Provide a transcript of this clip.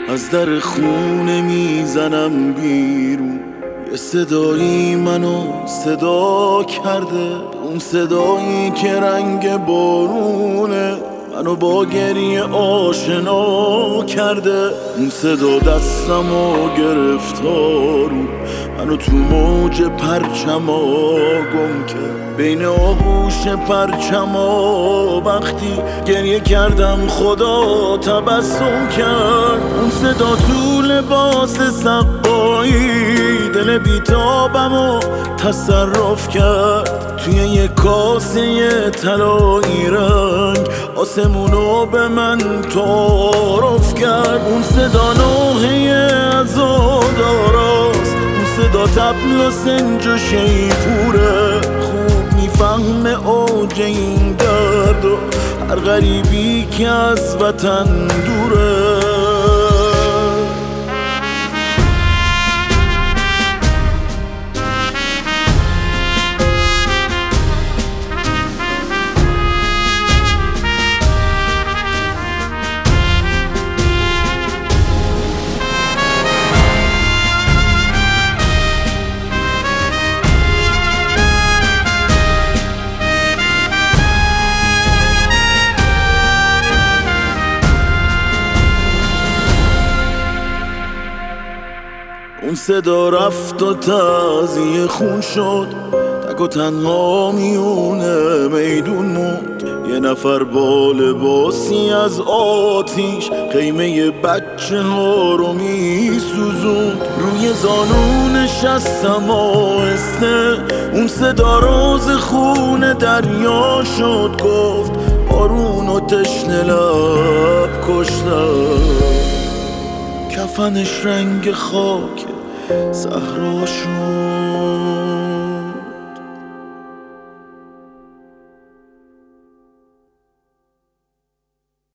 از در خونه میزنم بیرون. یه صدایی منو صدا کرده، اون صدایی که رنگ بارونه منو با گریه آشنا کرده. اون صدا دستمو گرفتارون، منو تو موج پرچما گم کرد، بین آغوش پرچما وقتی گریه کردم خدا تبسم کرد. اون صدا تو لباس سقایی دل بیتابمو تصرف کرد، توی یه کاسه طلایی رنگ آسمونو به من تعارف کرد. اون صدا نوحه عزاداراست، اون صدا طبل و سنج و شیپوره، خوب میفهمه اوج این درد و هر غریبی که از وطن دوره. اون صدا رفت و تعزیه خون شد، تک و تنها میونه میدون موند. یه نفر با لباسی از آتیش خیمه بچه ها رو میسوزوند، روی زانو نشستم آهسته. اون صدا راز خون دریا شد، گفت بارون و تشنه لب کشتم، کفنش رنگ خاک صحرا شد.